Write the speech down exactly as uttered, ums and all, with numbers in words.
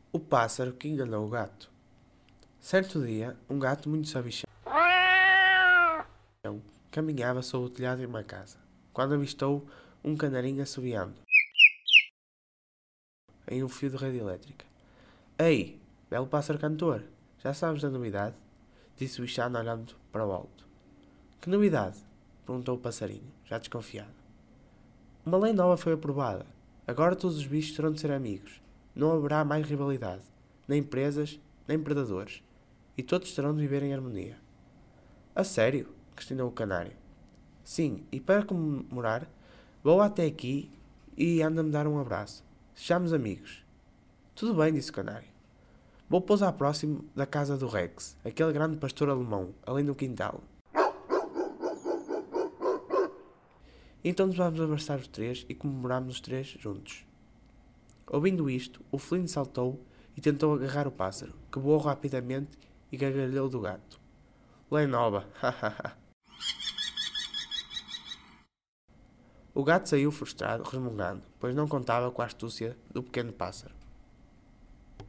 O pássaro que enganou o gato. Certo dia, um gato muito sabichão caminhava sob o telhado de uma casa, quando avistou um canarinho assobiando em um fio de rede elétrica. Ei, belo pássaro cantor, já sabes da novidade? Disse o bichano olhando para o alto. Que novidade? Perguntou o passarinho, já desconfiado. Uma lei nova foi aprovada. Agora todos os bichos terão de ser amigos. Não haverá mais rivalidade, nem presas, nem predadores. E todos terão de viver em harmonia. A sério? Questionou o canário. Sim, e para comemorar, vou até aqui e anda-me dar um abraço. Sejamos amigos. Tudo bem, disse o canário. Vou pousar próximo da casa do Rex, aquele grande pastor alemão, ali no quintal. Então nos vamos abraçar os três e comemoramos os três juntos. Ouvindo isto, o felino saltou e tentou agarrar o pássaro, que voou rapidamente e gargalhou do gato. Lei nova, hahaha. O gato saiu frustrado, resmungando, pois não contava com a astúcia do pequeno pássaro.